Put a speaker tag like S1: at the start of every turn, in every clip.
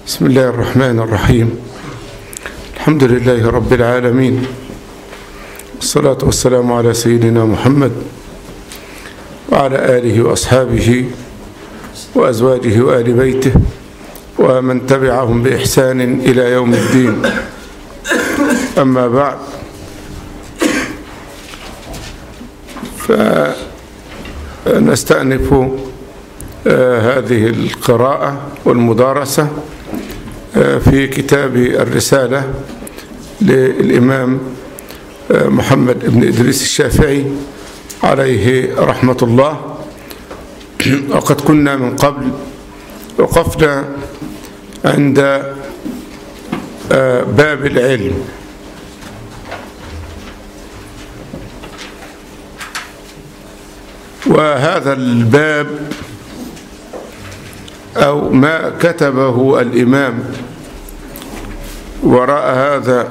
S1: بسم الله الرحمن الرحيم. الحمد لله رب العالمين، والصلاة والسلام على سيدنا محمد وعلى آله وأصحابه وأزواجه وآل بيته ومن تبعهم بإحسان إلى يوم الدين. أما بعد، فنستأنف هذه القراءة والمدارسة في كتاب الرسالة للإمام محمد بن إدريس الشافعي عليه رحمة الله. وقد كنا من قبل وقفنا عند باب العلم، وهذا الباب أو ما كتبه الإمام وراء هذا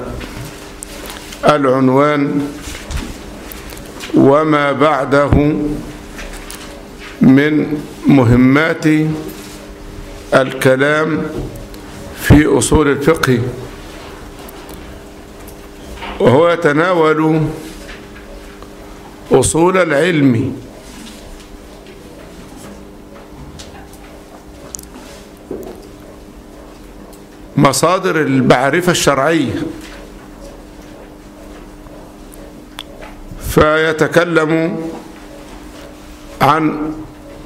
S1: العنوان وما بعده من مهمات الكلام في أصول الفقه، وهو يتناول أصول العلم مصادر المعرفة الشرعية، فيتكلم عن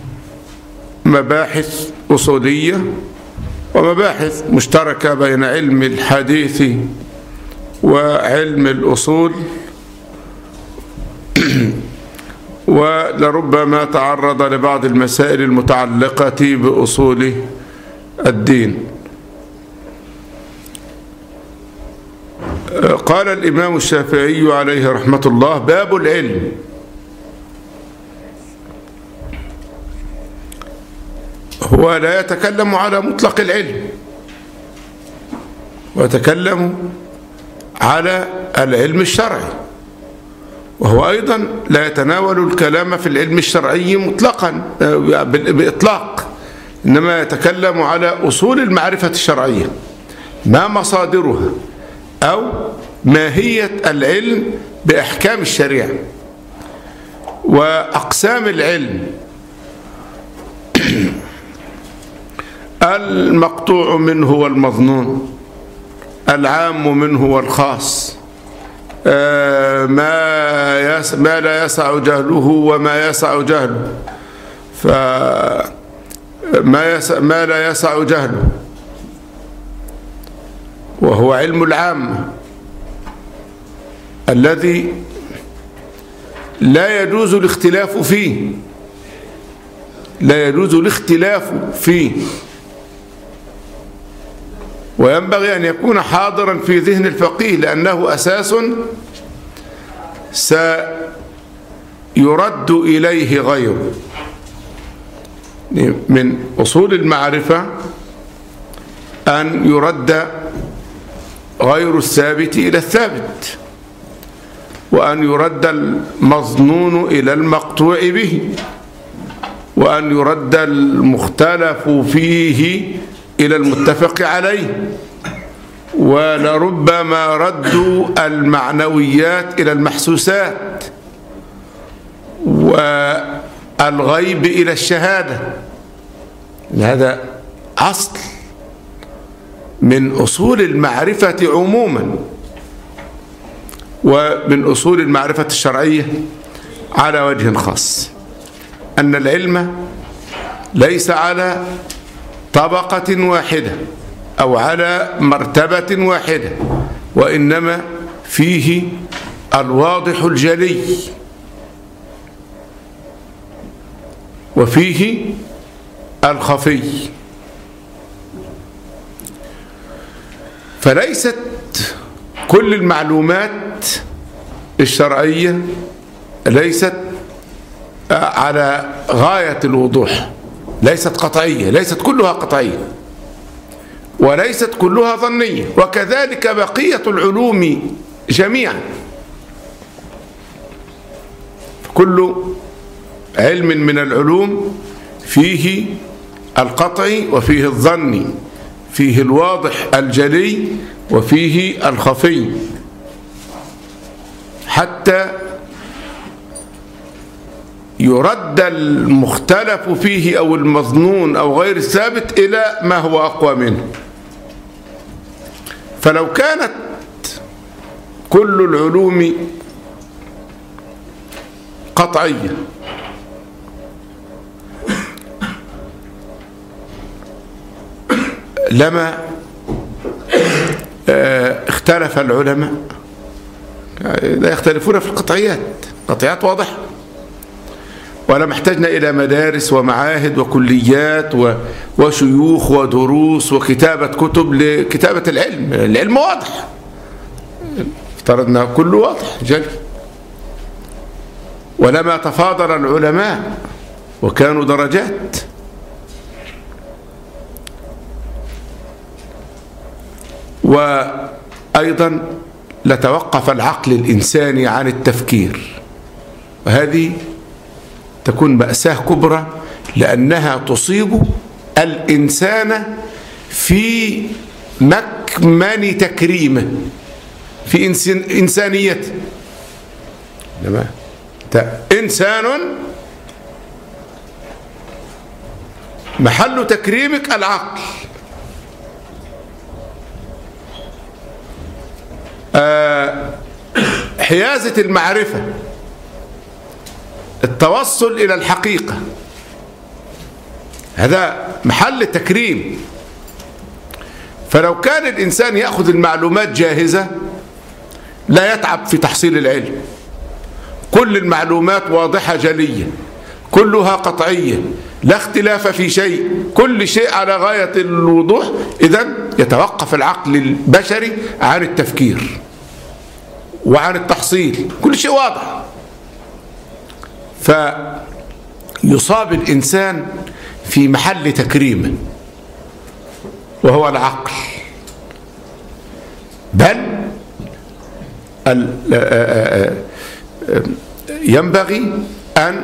S1: مباحث أصولية ومباحث مشتركة بين علم الحديث وعلم الأصول، ولربما تعرض لبعض المسائل المتعلقة بأصول الدين. قال الإمام الشافعي عليه رحمة الله: باب العلم. هو لا يتكلم على مطلق العلم، ويتكلم على العلم الشرعي، وهو أيضا لا يتناول الكلام في العلم الشرعي مطلقا بإطلاق، إنما يتكلم على أصول المعرفة الشرعية، ما مصادرها أو ماهية العلم بأحكام الشريعة وأقسام العلم، المقطوع منه والمظنون، العام منه والخاص، ما لا يسع جهله وما يسع جهله، ما لا يسع جهله وهو علم العام الذي لا يجوز الاختلاف فيه، وينبغي أن يكون حاضرا في ذهن الفقيه، لأنه أساس سيرد إليه غيره. من أصول المعرفة أن يرد غير الثابت إلى الثابت، وأن يرد المظنون إلى المقطوع به، وأن يرد المختلف فيه إلى المتفق عليه، ولربما ردوا المعنويات إلى المحسوسات، والغيب إلى الشهادة. هذا أصل من أصول المعرفة عموما، ومن أصول المعرفة الشرعية على وجه خاص، أن العلم ليس على طبقة واحدة أو على مرتبة واحدة، وإنما فيه الواضح الجلي، وفيه الخفي. فليست كل المعلومات الشرعية ليست على غاية الوضوح، ليست قطعية، ليست كلها قطعية، وليست كلها ظنية، وكذلك بقية العلوم جميعا. كل علم من العلوم فيه القطعي وفيه الظني، فيه الواضح الجلي وفيه الخفي، حتى يرد المختلف فيه أو المظنون أو غير الثابت إلى ما هو أقوى منه. فلو كانت كل العلوم قطعية لما اختلف العلماء، لا يختلفون في القطعيات، قطعيات واضحة، ولما احتجنا إلى مدارس ومعاهد وكليات وشيوخ ودروس وكتابة كتب لكتابة العلم. العلم واضح، افترضنا كله واضح جل. ولما تفاضل العلماء وكانوا درجات، وأيضا لتوقف العقل الإنساني عن التفكير، وهذه تكون مأساة كبرى، لأنها تصيب الإنسان في مكمن تكريمه، في إنسانيته. لما إنسان محل تكريمك العقل. حيازة المعرفة، التوصل إلى الحقيقة، هذا محل تكريم. فلو كان الإنسان يأخذ المعلومات جاهزة لا يتعب في تحصيل العلم. كل المعلومات واضحة جلية، كلها قطعية، لا اختلاف في شيء، كل شيء على غاية الوضوح. إذن يتوقف العقل البشري عن التفكير وعن التحصيل، كل شيء واضح. فيصاب الإنسان في محل تكريمه وهو العقل. بل ينبغي أن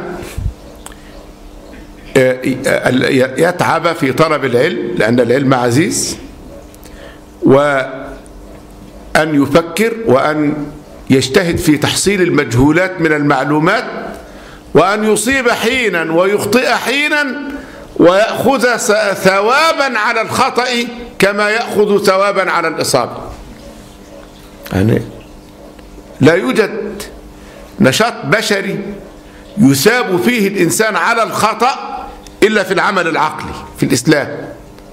S1: يتعب في طلب العلم، لأن العلم عزيز، وأن يفكر وأن يجتهد في تحصيل المجهولات من المعلومات، وأن يصيب حينا ويخطئ حينا، ويأخذ ثوابا على الخطأ كما يأخذ ثوابا على الإصابة. يعني لا يوجد نشاط بشري يثاب فيه الإنسان على الخطأ إلا في العمل العقلي في الإسلام.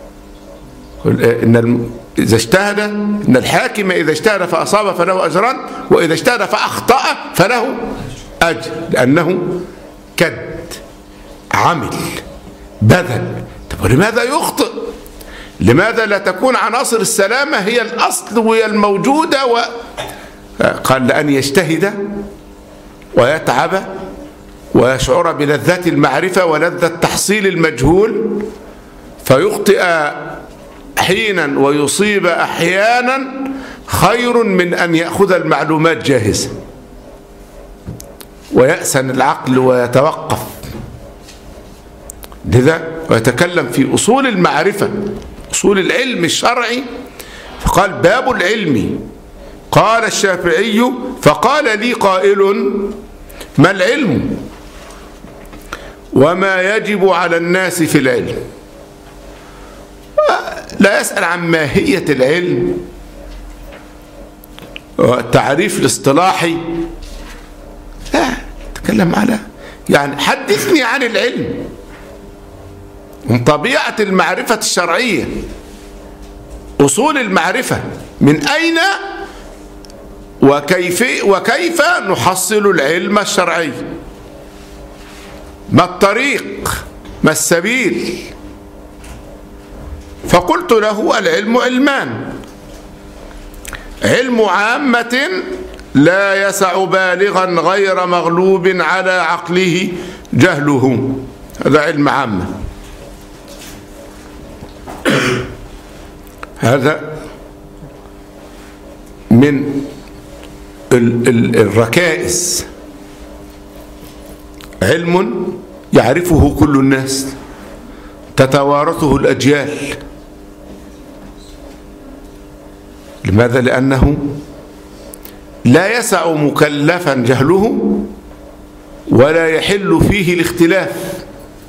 S1: إذا اجتهد، إن الحاكم إذا اجتهد فأصاب فله أجران، وإذا اجتهد فأخطأ فله أجر، لأنه كد، عمل، بذل. طب ولماذا يخطئ؟ لماذا لا تكون عناصر السلامة هي الأصل وهي الموجودة؟ قال لأن يجتهد ويتعب ويشعر بلذة المعرفة ولذة تحصيل المجهول، فيخطئ حينا ويصيب أحيانا، خير من أن يأخذ المعلومات جاهزة ويأسن العقل ويتوقف. لذا ويتكلم في أصول المعرفة، أصول العلم الشرعي، فقال: باب العلم. قال الشافعي: فقال لي قائل: ما العلم وما يجب على الناس في العلم؟ لا يسأل عن ماهية العلم والتعريف الاصطلاحي، لا، تكلم على يعني حدثني عن العلم، من طبيعة المعرفة الشرعية، أصول المعرفة، من أين وكيف نحصل العلم الشرعي، ما الطريق، ما السبيل. فقلت له: العلم علمان: علم عامة لا يسع بالغا غير مغلوب على عقله جهله، هذا علم عامة. هذا من الركائز، علم يعرفه كل الناس، تتوارثه الأجيال، لماذا؟ لأنه لا يسع مكلفا جهله ولا يحل فيه الاختلاف،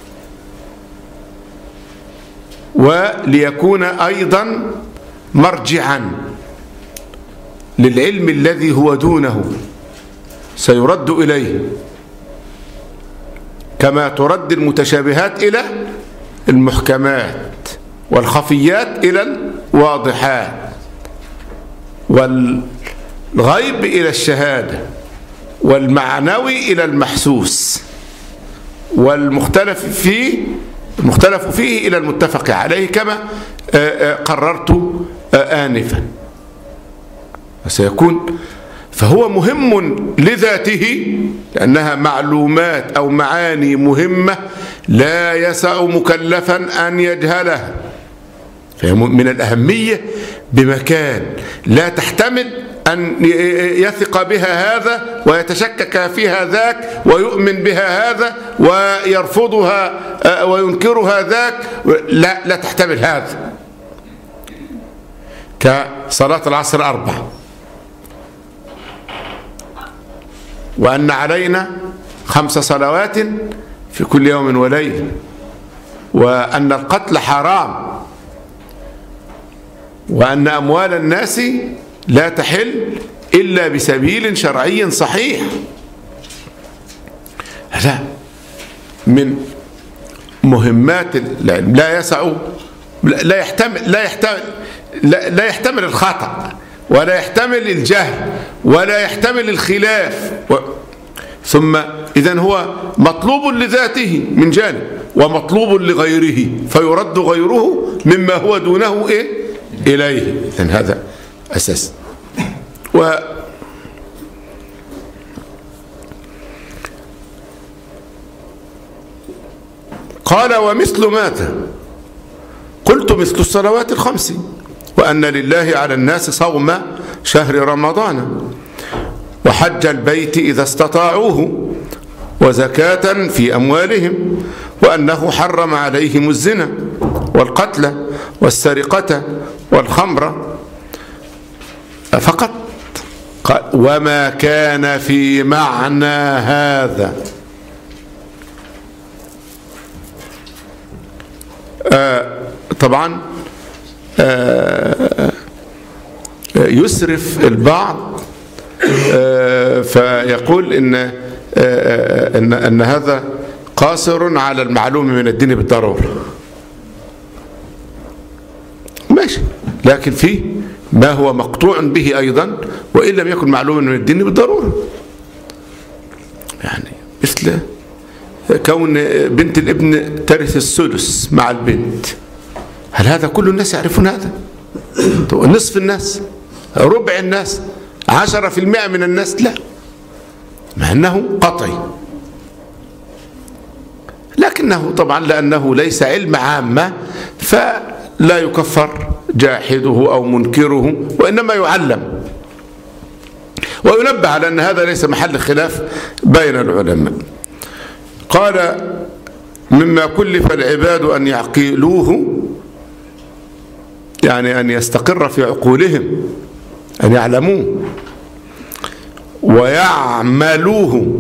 S1: وليكون أيضا مرجعا للعلم الذي هو دونه سيرد إليه، كما ترد المتشابهات إلى المحكمات والخفيات إلى الواضحات والغيب إلى الشهادة والمعنوي إلى المحسوس والمختلف فيه إلى المتفق عليه، كما قررت آنفا. فهو مهم لذاته لأنها معلومات أو معاني مهمة لا يسع مكلفا أن يجهلها، فهي من الأهمية بمكان لا تحتمل أن يثق بها هذا ويتشكك فيها ذاك ويؤمن بها هذا ويرفضها وينكرها ذاك، لا تحتمل هذا. كصلاة العصر 4، وأن علينا 5 صلوات في كل يوم وليلة، وأن القتل حرام، وأن أموال الناس لا تحل إلا بسبيل شرعي صحيح. هذا من مهمات العلم. لا يحتمل الخطأ ولا يحتمل الجهل ولا يحتمل الخلاف. ثم إذن هو مطلوب لذاته من جانب ومطلوب لغيره، فيرد غيره مما هو دونه إليه. إذن هذا أساس. قال ومثل ماذا؟ قلت مثل الصلوات ال5، وأن لله على الناس صوم شهر رمضان وحج البيت إذا استطاعوه وزكاة في أموالهم، وأنه حرم عليهم الزنا والقتل والسرقة والخمر فقط. قال وما كان في معنى هذا. طبعا يسرف البعض فيقول إن هذا قاصر على المعلوم من الدين بالضرورة. ماشي، لكن فيه ما هو مقطوع به أيضا وإن لم يكن معلوما من الدين بالضرورة، يعني مثل كون بنت الابن ترث السدس مع البنت. هل هذا كل الناس يعرفون هذا؟ نصف الناس، ربع الناس، 10% من الناس؟ لا، مع أنه قطعي، لكنه طبعا لأنه ليس علم عامة فلا يكفر جاحده أو منكره، وإنما يعلم وينبه على أن هذا ليس محل خلاف بين العلماء. قال مما كلف العباد أن يعقلوه، يعني أن يستقر في عقولهم، أن يعلموه ويعملوه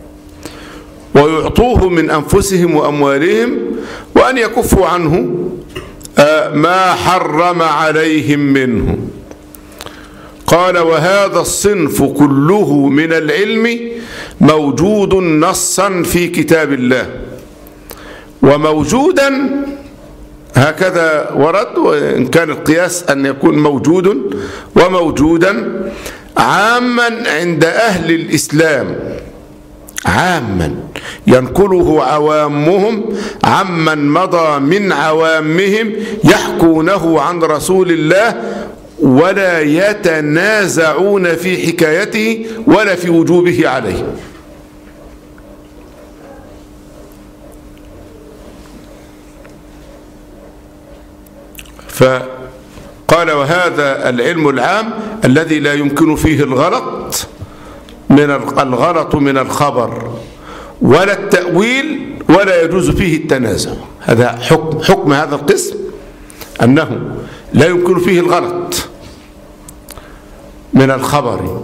S1: ويعطوه من أنفسهم وأموالهم، وأن يكفوا عنه ما حرم عليهم منه. قال وهذا الصنف كله من العلم موجود نصا في كتاب الله، وموجودا هكذا ورد، وإن كان القياس أن يكون موجود وموجودا عاما عند أهل الإسلام، عاما ينقله عوامهم عمن مضى من عوامهم يحكونه عن رسول الله ولا يتنازعون في حكايته ولا في وجوبه عليه. فقال وهذا العلم العام الذي لا يمكن فيه الغلط من الخبر ولا التأويل ولا يجوز فيه التنازع. هذا حكم هذا القسم، أنه لا يمكن فيه الغلط من الخبر،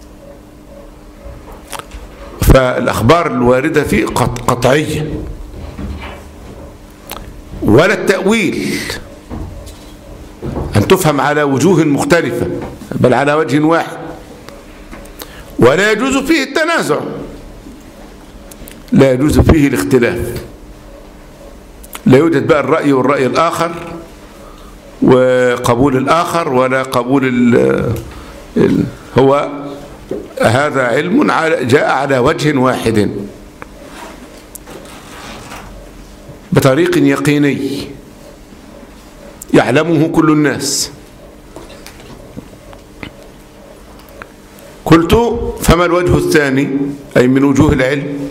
S1: فالأخبار الواردة فيه قطعية، ولا التأويل أن تفهم على وجوه مختلفة بل على وجه واحد، ولا يجوز فيه التنازع، لا يجوز فيه الاختلاف، لا يوجد بقى الرأي والرأي الآخر وقبول الآخر ولا قبول هو هذا علم جاء على وجه واحد بطريق يقيني يعلمه كل الناس. قلت فما الوجه الثاني أي من وجوه العلم؟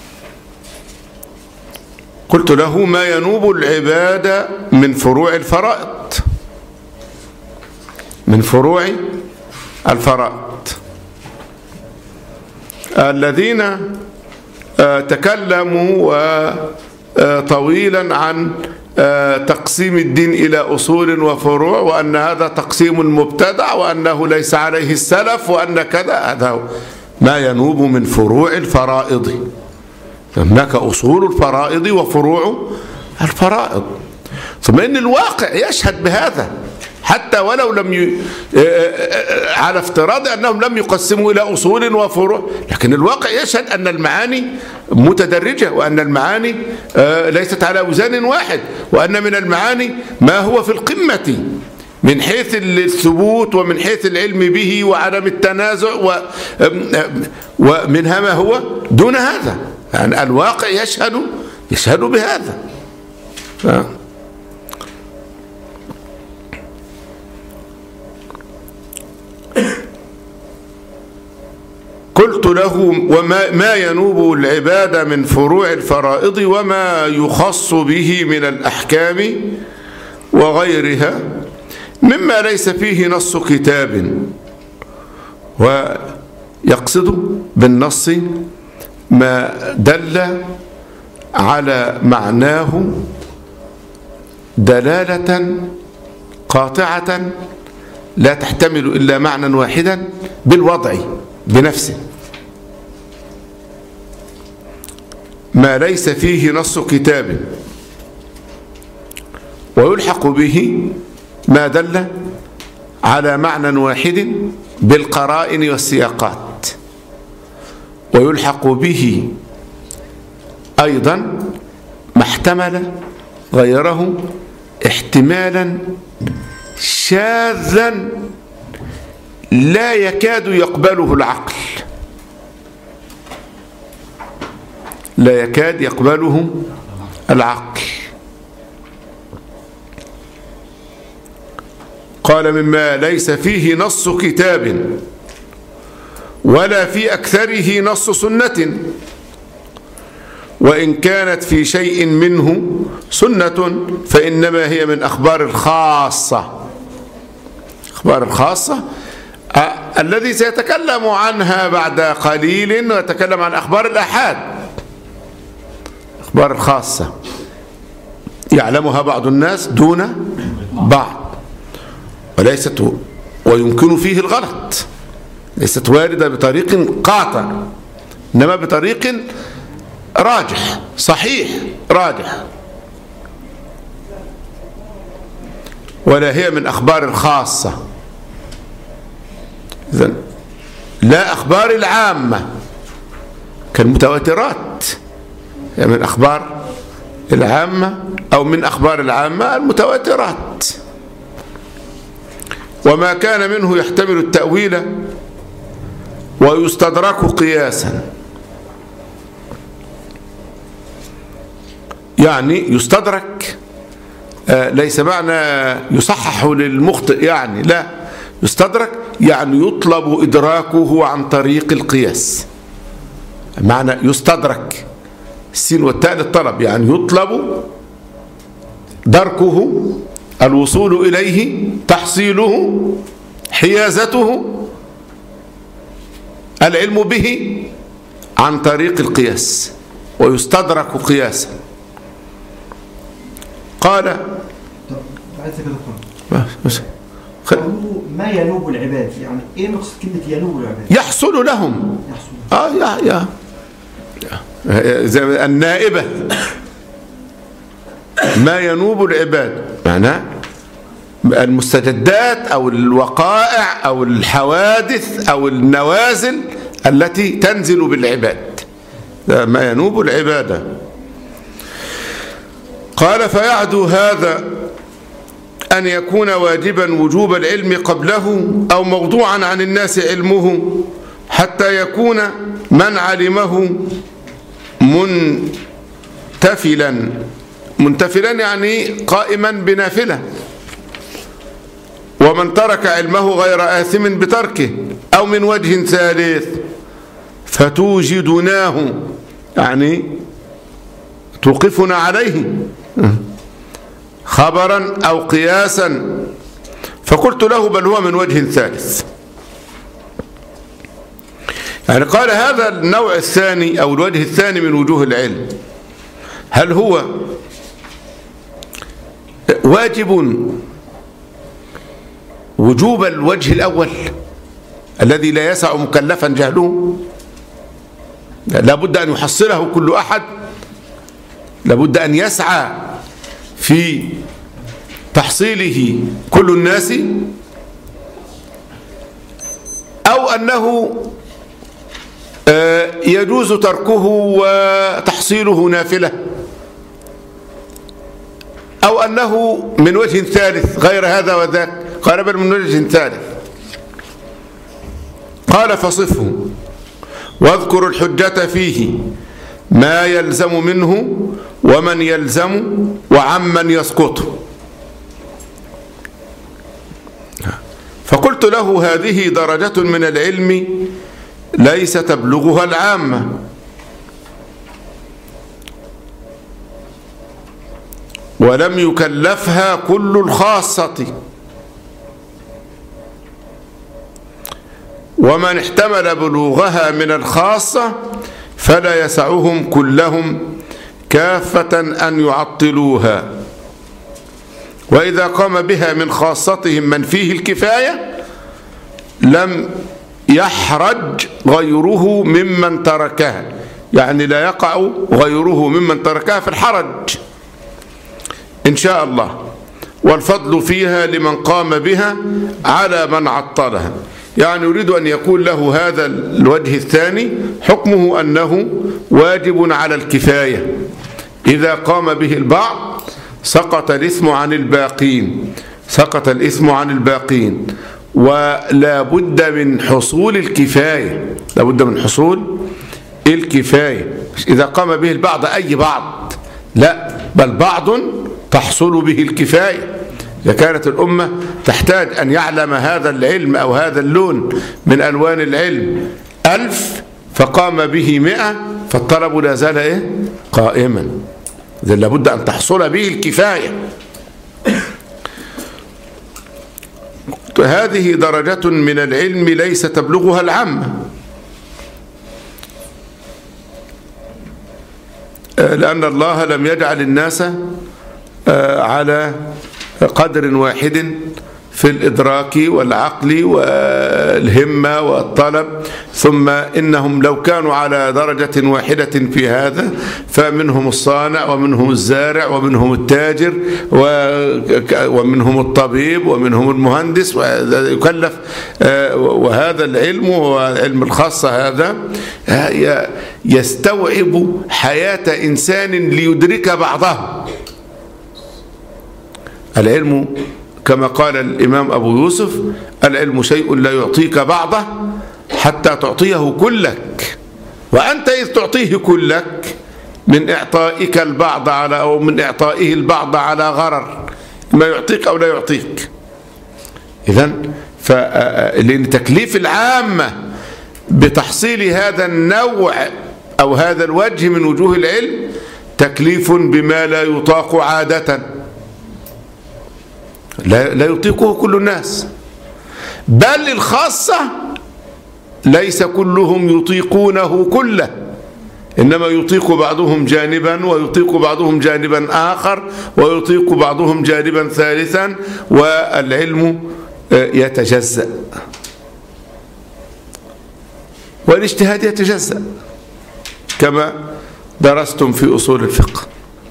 S1: قلت له ما ينوب العبادة من فروع الفرائض، من فروع الفرائض. الذين تكلموا طويلا عن تقسيم الدين إلى أصول وفروع، وأن هذا تقسيم مبتدع وأنه ليس عليه السلف وأن كذا، هذا ما ينوب من فروع الفرائض. هناك أصول الفرائض وفروع الفرائض، ثم إن الواقع يشهد بهذا، حتى ولو لم على افتراض أنهم لم يقسموا إلى أصول وفروع، لكن الواقع يشهد أن المعاني متدرجة، وأن المعاني ليست على وزن واحد، وأن من المعاني ما هو في القمة من حيث الثبوت ومن حيث العلم به وعدم التنازع، ومنها ما هو دون هذا. يعني الواقع يشهد بهذا. قلت له وما ينوب العبادة من فروع الفرائض وما يخص به من الأحكام وغيرها مما ليس فيه نص كتاب، ويقصد بالنص ما دل على معناه دلالة قاطعة لا تحتمل إلا معنى واحدا بالوضع بنفسه، ما ليس فيه نص كتاب، ويلحق به ما دل على معنى واحد بالقرائن والسياقات، ويلحق به أيضا ما احتمل غيره احتمالا شاذا لا يكاد يقبله العقل، لا يكاد يقبله العقل. قال مما ليس فيه نص كتاب ولا في أكثره نص سنة، وإن كانت في شيء منه سنة فإنما هي من أخبار الخاصة. أخبار الخاصة الذي سيتكلم عنها بعد قليل، ويتكلم عن أخبار الآحاد، أخبار الخاصة يعلمها بعض الناس دون بعض، وليست ويمكن فيه الغلط، ليست واردة بطريق قاطع، إنما بطريق راجح صحيح راجح، ولا هي من أخبار الخاصة. إذن لا أخبار العامة كالمتواترات، هي من أخبار العامة أو من أخبار العامة المتواترات. وما كان منه يحتمل التأويل ويستدرك قياسا، يعني يستدرك ليس معنى يصحح للمخطئ، يعني لا، يستدرك يعني يطلب إدراكه عن طريق القياس. معنى يستدرك السين والتاء للطلب، يعني يطلب دركه، الوصول إليه، تحصيله، حيازته، العلم به عن طريق القياس، ويستدرك قياسا. قال
S2: ما ينوب العباد، يعني ايه مقصد كلمة ينوب العباد؟
S1: يحصل لهم. زي النائبة، ما ينوب العباد معناه المستجدات أو الوقائع أو الحوادث أو النوازل التي تنزل بالعباد، ما ينوب العبادة. قال فيعدو هذا أن يكون واجبا وجوب العلم قبله أو موضوعا عن الناس علمه، حتى يكون من علمه منتفلا يعني قائما بنافلة، ومن ترك علمه غير آثم بتركه، أو من وجه ثالث فتوجدناه يعني توقفنا عليه خبرا أو قياسا. فقلت له بل هو من وجه ثالث. يعني قال هذا النوع الثاني أو الوجه الثاني من وجوه العلم، هل هو واجب وجوب الوجه الأول الذي لا يسع مكلفا جهله، لابد أن يحصله كل أحد، لابد أن يسعى في تحصيله كل الناس، أو أنه يجوز تركه وتحصيله نافلة، أو أنه من وجه ثالث غير هذا وذاك. قال بل من وجه ثالث. قال فصفه واذكر الحجة فيه، ما يلزم منه ومن يلزم وعمن يسقط. فقلت له هذه درجة من العلم ليس تبلغها العامة، ولم يكلفها كل الخاصة، ومن احتمل بلوغها من الخاصة فلا يسعهم كلهم كافة أن يعطلوها، وإذا قام بها من خاصتهم من فيه الكفاية لم يحرج غيره ممن تركها، يعني لا يقع غيره ممن تركها في الحرج إن شاء الله، والفضل فيها لمن قام بها على من عطلها. يعني يريد أن يقول له هذا الوجه الثاني حكمه أنه واجب على الكفاية، إذا قام به البعض سقط الإثم عن الباقين، سقط الإثم عن الباقين، ولا بد من حصول الكفاية، لا بد من حصول الكفاية. إذا قام به البعض أي بعض، لا بل بعض تحصل به الكفاية. إذا كانت الأمة تحتاج أن يعلم هذا العلم أو هذا اللون من ألوان العلم 1000 فقام به 100، فالطلب لا زال قائما، إذا لابد أن تحصل به الكفاية. هذه درجة من العلم ليس تبلغها العامة، لأن الله لم يجعل الناس على قدر واحد في الإدراك والعقل والهمة والطلب، ثم إنهم لو كانوا على درجة واحدة في هذا فمنهم الصانع ومنهم الزارع ومنهم التاجر ومنهم الطبيب ومنهم المهندس، ويكلف. وهذا العلم هو علم الخاصة، هذا يستوعب حياة إنسان ليدرك بعضه. العلم كما قال الإمام أبو يوسف: العلم شيء لا يعطيك بعضه حتى تعطيه كلك، وأنت إذ تعطيه كلك من إعطائك البعض على أو من إعطائه البعض على غرر، ما يعطيك أو لا يعطيك. إذن لأن تكليف العامة بتحصيل هذا النوع أو هذا الوجه من وجوه العلم تكليف بما لا يطاق عادة، لا يطيقه كل الناس، بل الخاصة ليس كلهم يطيقونه كله، إنما يطيق بعضهم جانبا ويطيق بعضهم جانبا آخر ويطيق بعضهم جانبا ثالثا. والعلم يتجزأ، والاجتهاد يتجزأ كما درستم في أصول الفقه.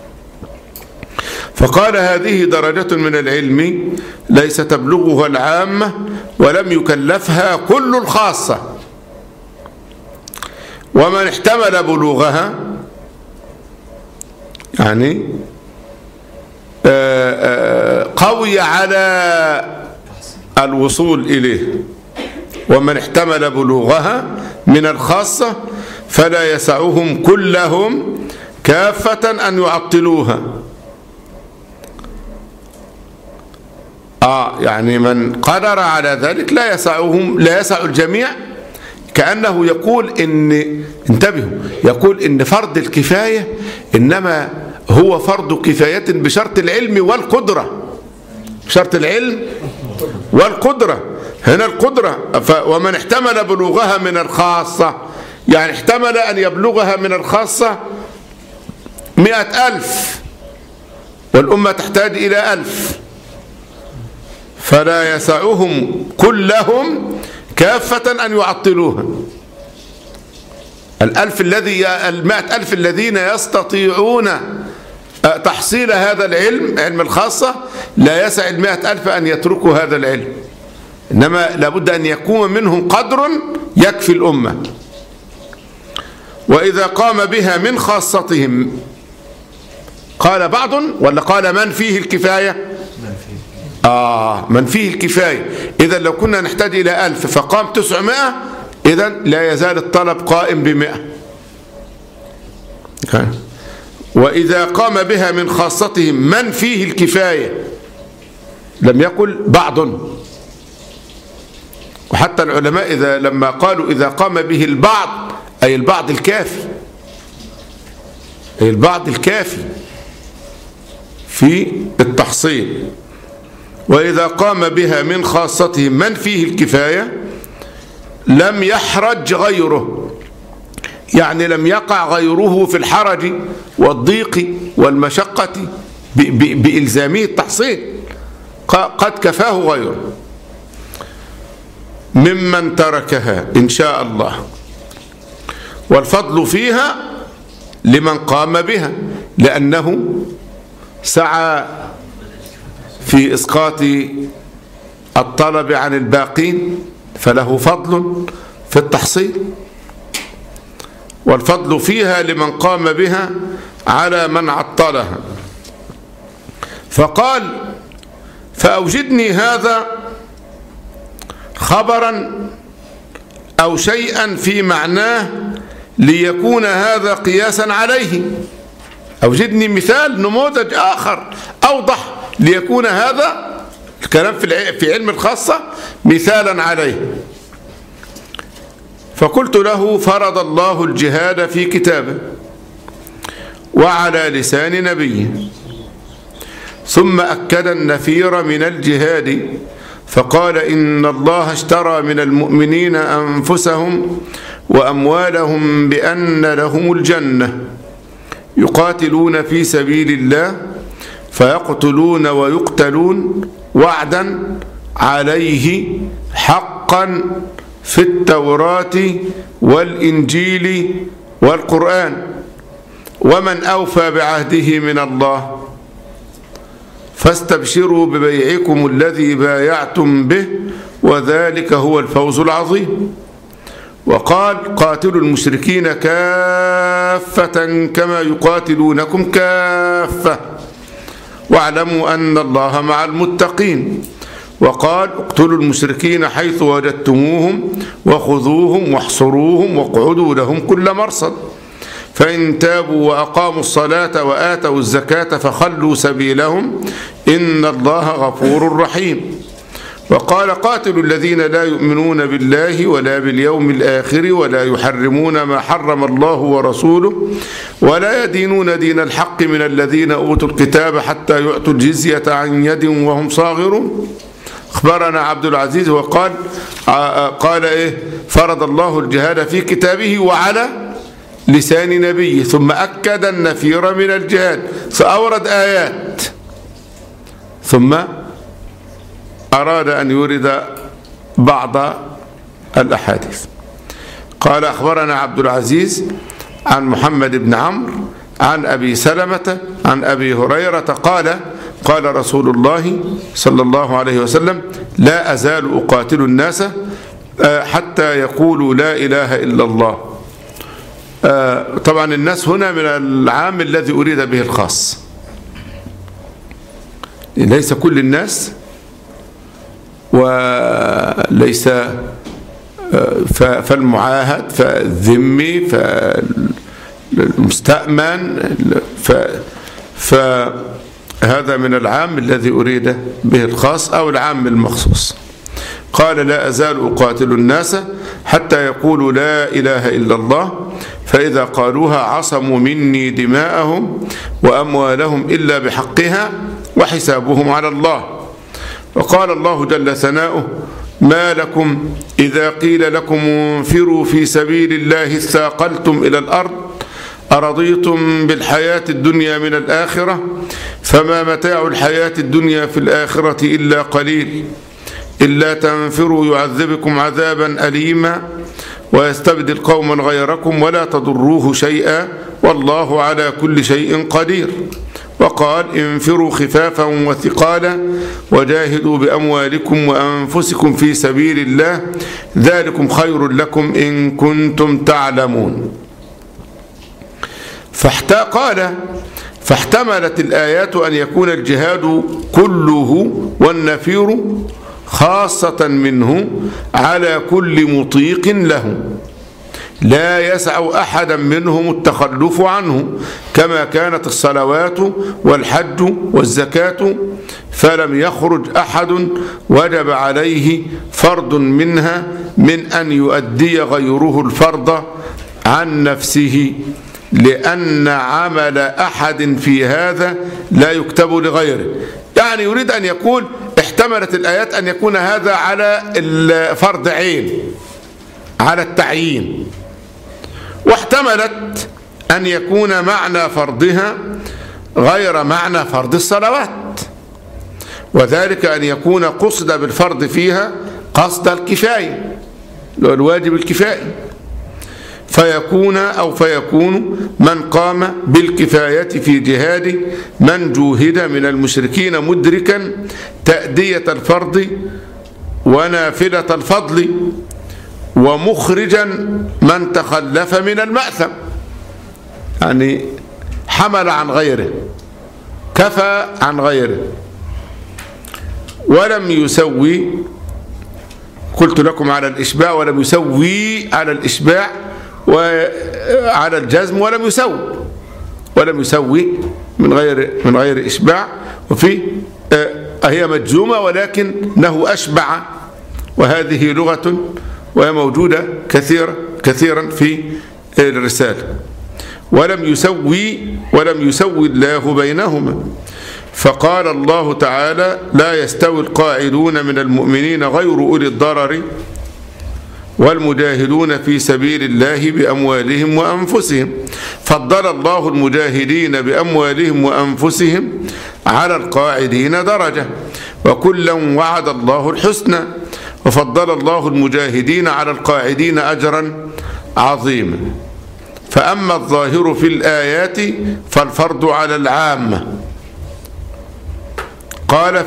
S1: فقال هذه درجة من العلم ليس تبلغها العامة ولم يكلفها كل الخاصة، ومن احتمل بلوغها يعني قوي على الوصول إليه، ومن احتمل بلوغها من الخاصة فلا يسعهم كلهم كافة أن يعطلوها. يعني من قدر على ذلك لا يسعهم، لا يسع الجميع، كأنه يقول إن، انتبهوا، يقول إن فرض الكفاية إنما هو فرض كفاية بشرط العلم والقدرة، شرط العلم والقدرة. هنا القدرة، ومن احتمل بلوغها من الخاصة، يعني احتمل أن يبلغها من الخاصة 100,000 والأمة تحتاج إلى 1000، فلا يسعهم كلهم كافة أن يعطلوها. 100,000 الذين يستطيعون تحصيل هذا العلم، علم الخاصة، لا يسع 100,000 أن يتركوا هذا العلم، إنما لابد أن يكون منهم قدر يكفي الأمة. وإذا قام بها من خاصتهم، قال بعض ولا قال من فيه الكفاية؟ من فيه الكفاية. إذا لو كنا نحتاج إلى 1000 فقام 900، إذا لا يزال الطلب قائم ب100. وإذا قام بها من خاصتهم من فيه الكفاية، لم يقل بعض. وحتى العلماء لما قالوا إذا قام به البعض، أي البعض الكافي، أي البعض الكافي في التحصيل. وإذا قام بها من خاصتهم من فيه الكفاية لم يحرج غيره، يعني لم يقع غيره في الحرج والضيق والمشقة بإلزامه التحصيل، قد كفاه غيره ممن تركها إن شاء الله. والفضل فيها لمن قام بها، لأنه سعى في إسقاط الطلب عن الباقين، فله فضل في التحصيل. والفضل فيها لمن قام بها على من عطلها. فقال فأوجدني هذا خبرا أو شيئا في معناه ليكون هذا قياسا عليه. أوجدني مثال، نموذج آخر أوضح ليكون هذا الكلام في علم الخاصة مثالا عليه. فقلت له فرض الله الجهاد في كتابه وعلى لسان نبيه، ثم أكد النفير من الجهاد فقال إن الله اشترى من المؤمنين أنفسهم وأموالهم بأن لهم الجنة يقاتلون في سبيل الله فيقتلون ويقتلون وعدا عليه حقا في التوراة والإنجيل والقرآن، ومن أوفى بعهده من الله فاستبشروا ببيعكم الذي بايعتم به وذلك هو الفوز العظيم. وقال قاتلوا المشركين كافة كما يقاتلونكم كافة واعلموا أن الله مع المتقين. وقال اقتلوا المشركين حيث وجدتموهم وخذوهم واحصروهم واقعدوا لهم كل مرصد فإن تابوا وأقاموا الصلاة وآتوا الزكاة فخلوا سبيلهم إن الله غفور رحيم. وقال قاتلوا الذين لا يؤمنون بالله ولا باليوم الآخر ولا يحرمون ما حرم الله ورسوله ولا يدينون دين الحق من الذين أوتوا الكتاب حتى يعطوا الجزية عن يد وهم صاغرون. أخبرنا عبد العزيز وقال قال فرض الله الجهاد في كتابه وعلى لسان نبيه، ثم أكد النفير من الجهاد فأورد آيات، ثم أراد أن يورد بعض الأحاديث. قال أخبرنا عبد العزيز عن محمد بن عمرو عن أبي سلمة عن أبي هريرة قال قال رسول الله صلى الله عليه وسلم: لا أزال أقاتل الناس حتى يقولوا لا إله إلا الله. طبعا الناس هنا من العام الذي أريد به الخاص، ليس كل الناس، وليس فالمعاهد فالذمي فالمستأمن، فهذا من العام الذي أريد به الخاص أو العام المخصوص. قال: لا أزال أقاتل الناس حتى يقولوا لا إله إلا الله، فإذا قالوها عصموا مني دماءهم وأموالهم إلا بحقها وحسابهم على الله. وقال الله جل ثناؤه: ما لكم إذا قيل لكم انفروا في سبيل الله اثاقلتم إلى الأرض أرضيتم بالحياة الدنيا من الآخرة فما متاع الحياة الدنيا في الآخرة إلا قليل إلا تنفروا يعذبكم عذابا أليما ويستبدل قوما غيركم ولا تضروه شيئا والله على كل شيء قدير. وقال: انفروا خفافا وثقالا وجاهدوا بأموالكم وأنفسكم في سبيل الله ذلكم خير لكم إن كنتم تعلمون. قال: فاحتملت الآيات أن يكون الجهاد كله والنفير خاصة منه على كل مطيق له لا يسع أحدا منهم التخلف عنه، كما كانت الصلوات والحج والزكاة، فلم يخرج أحد وجب عليه فرض منها من أن يؤدي غيره الفرض عن نفسه، لأن عمل أحد في هذا لا يكتب لغيره. يعني يريد أن يقول احتملت الآيات أن يكون هذا على الفرض عين، على التعيين، واحتملت أن يكون معنى فرضها غير معنى فرض الصلوات، وذلك أن يكون قصد بالفرض فيها قصد الكفاية، الواجب الكفائي، فيكون من قام بالكفاية في جهاد من جوهد من المشركين مدركا تأدية الفرض ونافلة الفضل ومخرجا من تخلف من المأثم، يعني حمل عن غيره، كفى عن غيره. ولم يسوي، قلت لكم على الإشباع، ولم يسوي على الإشباع وعلى الجزم، ولم يسوي من غير إشباع، وفي هي مجزومة ولكنه أشبع، وهذه لغة وهي موجودة كثيرا في الرسالة. ولم يسوي الله بينهما، فقال الله تعالى: لا يستوي القاعدون من المؤمنين غير أولي الضرر والمجاهدون في سبيل الله بأموالهم وأنفسهم. فضل الله المجاهدين بأموالهم وأنفسهم على القاعدين درجة، وكلا وعد الله الحسنى، وفضل الله المجاهدين على القاعدين أجرا عظيما. فأما الظاهر في الآيات فالفرض على العامة. قال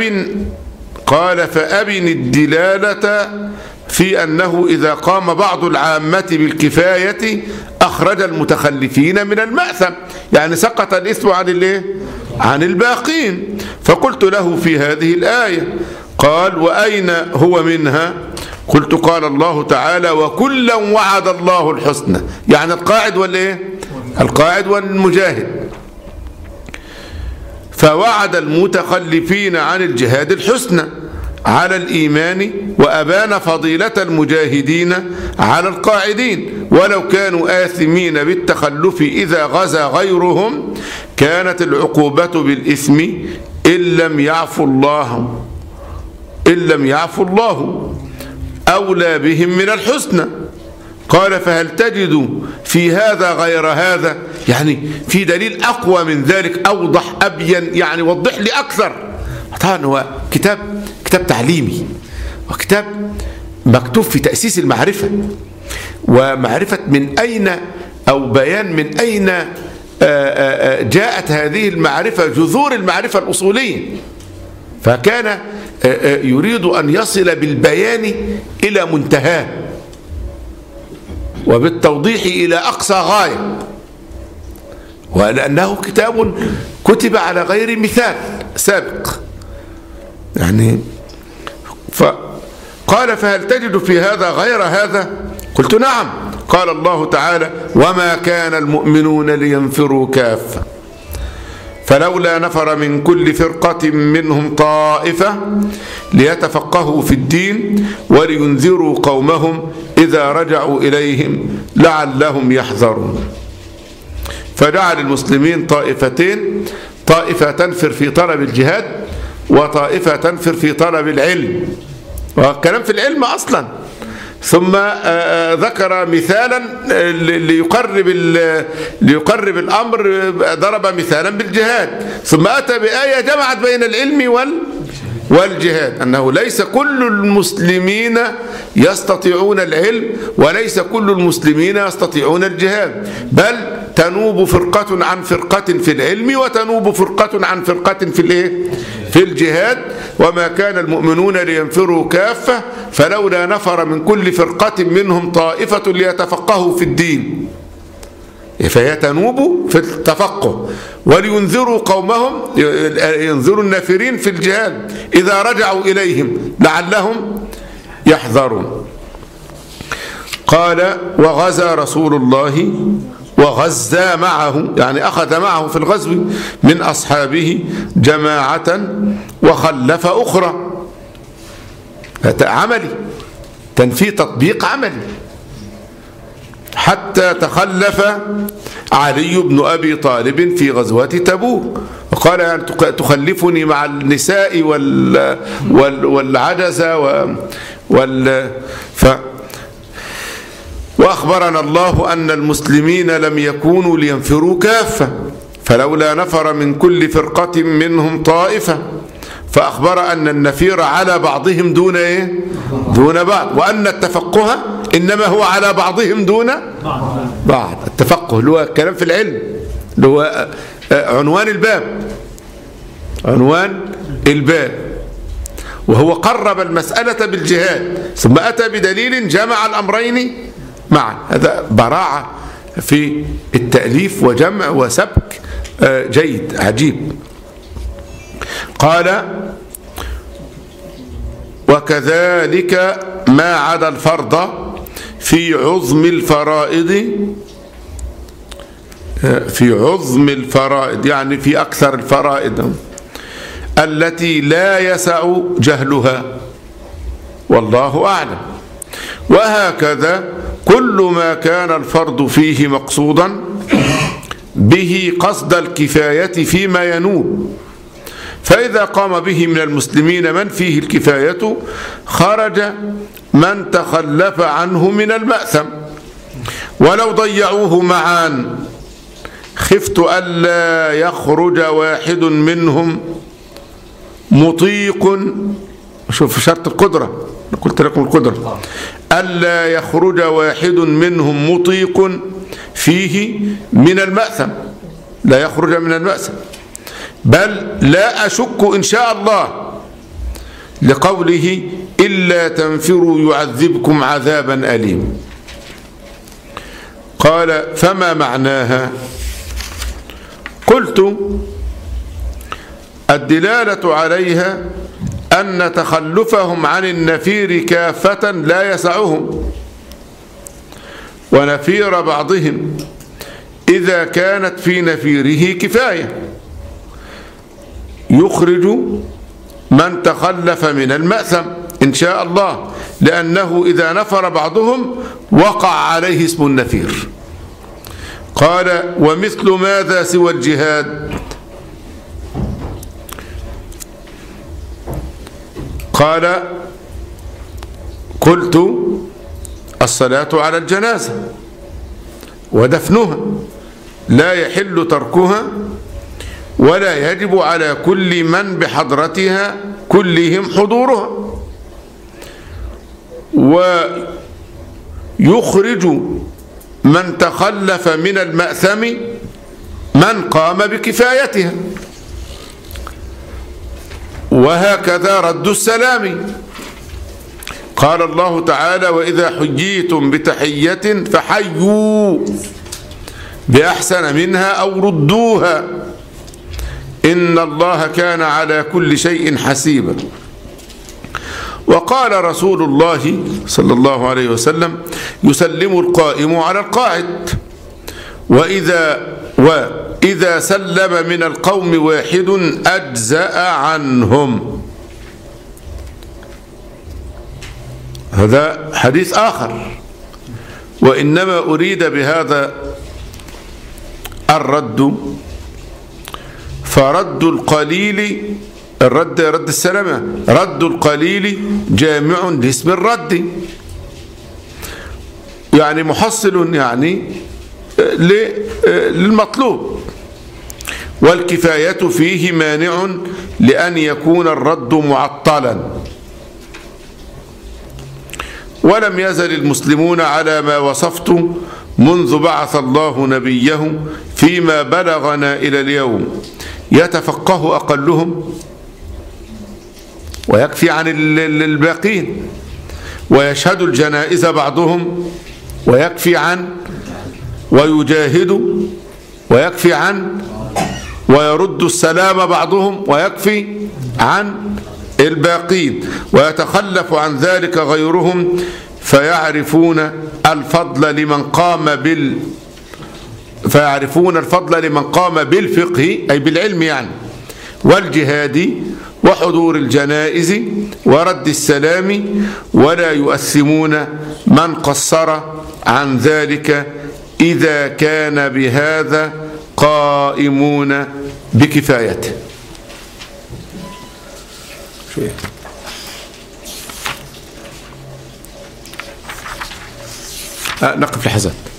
S1: فأبن الدلالة في أنه إذا قام بعض العامة بالكفاية أخرج المتخلفين من المأثم، يعني سقط الإثم عن الباقين. فقلت له في هذه الآية، قال: وأين هو منها؟ قلت: قال الله تعالى: وكلا وعد الله الحسنى، يعني القاعد والمجاهد. فوعد المتخلفين عن الجهاد الحسنى على الإيمان، وأبان فضيلة المجاهدين على القاعدين، ولو كانوا آثمين بالتخلف إذا غزا غيرهم كانت العقوبة بالإثم إن لم يعفو الله أولى بهم من الحسنى. قال: فهل تجد في هذا غير هذا؟ يعني في دليل أقوى من ذلك، أوضح أبين، يعني وضح لي أكثر. طبعا هو كتاب كتاب تعليمي، وكتاب مكتوب في تأسيس المعرفة ومعرفة من أين أو بيان من أين جاءت هذه المعرفة، جذور المعرفة الأصولية. فكان يريد أن يصل بالبيان إلى منتهاه وبالتوضيح إلى أقصى غاية، ولأنه كتاب كتب على غير مثال سابق يعني. قال فهل تجد في هذا غير هذا؟ قلت نعم. قال الله تعالى وما كان المؤمنون لينفروا كافة فلولا نفر من كل فرقة منهم طائفة ليتفقهوا في الدين ولينذروا قومهم إذا رجعوا إليهم لعلهم يحذرون. فجعل المسلمين طائفتين، طائفة تنفر في طلب الجهاد وطائفة تنفر في طلب العلم، والكلام في العلم أصلا. ثم ذكر مثالا ليقرب الأمر، ضرب مثالا بالجهاد، ثم أتى بآية جمعت بين العلم والجهاد، أنه ليس كل المسلمين يستطيعون العلم وليس كل المسلمين يستطيعون الجهاد، بل تنوب فرقة عن فرقة في العلم وتنوب فرقة عن فرقة في الجهاد. وما كان المؤمنون لينفروا كافة فلولا نفر من كل فرقة منهم طائفة ليتفقهوا في الدين، فهي تنوب في التفقه، ولينذروا قومهم، ينذروا النافرين في الجهاد إذا رجعوا إليهم لعلهم يحذرون. قال وغزا رسول الله، وغزا معه يعني أخذ معه في الغزو من أصحابه جماعة وخلف أخرى. عملي، تنفي تطبيق عملي، حتى تخلف علي بن أبي طالب في غزوة تبوك وقال يعني تخلفني مع النساء والعجزة وأخبرنا الله أن المسلمين لم يكونوا لينفروا كافة فلولا نفر من كل فرقة منهم طائفة، فأخبر أن النفير على بعضهم دون بعض، وأن التفقه إنما هو على بعضهم دون بعض. التفقه اللي هو الكلام في العلم، اللي هو عنوان الباب، وهو قرب المسألة بالجهاد ثم أتى بدليل جمع الأمرين معا. هذا براعة في التأليف وجمع وسبك جيد عجيب. قال وكذلك ما عدا الفرض في عظم الفرائض يعني في أكثر الفرائض التي لا يسع جهلها، والله أعلم. وهكذا كل ما كان الفرض فيه مقصودا به قصد الكفاية فيما ينوب، فإذا قام به من المسلمين من فيه الكفاية خرج من تخلف عنه من المأثم، ولو ضيعوه معا خفت ألا يخرج واحد منهم مطيق. شوف شرط القدرة، قلت لكم القدرة، ألا يخرج واحد منهم مطيق فيه من المأثم، لا يخرج من المأثم، بل لا أشك إن شاء الله لقوله إلا تنفروا يعذبكم عذابا أليم. قال فما معناها؟ قلت الدلالة عليها أن تخلفهم عن النفير كافة لا يسعهم، ونفير بعضهم إذا كانت في نفيره كفاية يخرج من تخلف من المأثم إن شاء الله، لأنه إذا نفر بعضهم وقع عليه اسم النفير. قال ومثل ماذا سوى الجهاد؟ قال قلت الصلاة على الجنازة ودفنها لا يحل تركها، ولا يجب على كل من بحضرتها كلهم حضورها، ويخرج من تخلف من المأثم من قام بكفايتها. وهكذا رد السلام، قال الله تعالى: وإذا حييتم بتحية فحيوا بأحسن منها أو ردوها إن الله كان على كل شيء حسيبا. وقال رسول الله صلى الله عليه وسلم: يسلم القائم على القاعد، وإذا سلم من القوم واحد أجزأ عنهم. هذا حديث آخر، وإنما أريد بهذا الرد، فرد القليل رد السلامة، رد القليل جامع لاسم الرد، يعني محصل يعني للمطلوب، والكفاية فيه مانع لأن يكون الرد معطلا. ولم يزل المسلمون على ما وصفت منذ بعث الله نبيه فيما بلغنا إلى اليوم، يتفقه أقلهم ويكفي عن الباقين، ويشهد الجنائز بعضهم ويكفي عن، ويجاهد ويكفي عن، ويرد السلام بعضهم ويكفي عن الباقين، ويتخلف عن ذلك غيرهم فيعرفون الفضل لمن قام بالفقه أي بالعلم يعني، والجهاد وحضور الجنائز ورد السلام، ولا يؤثمون من قصر عن ذلك إذا كان بهذا قائمون بكفايته. نقف لحظات.